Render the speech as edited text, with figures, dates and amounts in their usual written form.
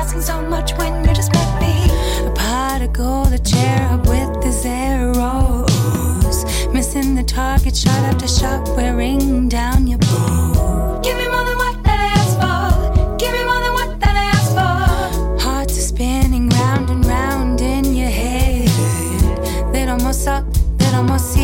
asking so much when you just met me. A particle, the cherub with the zeros, missing the target shot after shot, wearing down your boot. Give me more than what that I asked for. Give me more than what that I asked for. Hearts are spinning round and round in your head. They'd almost suck, they'd almost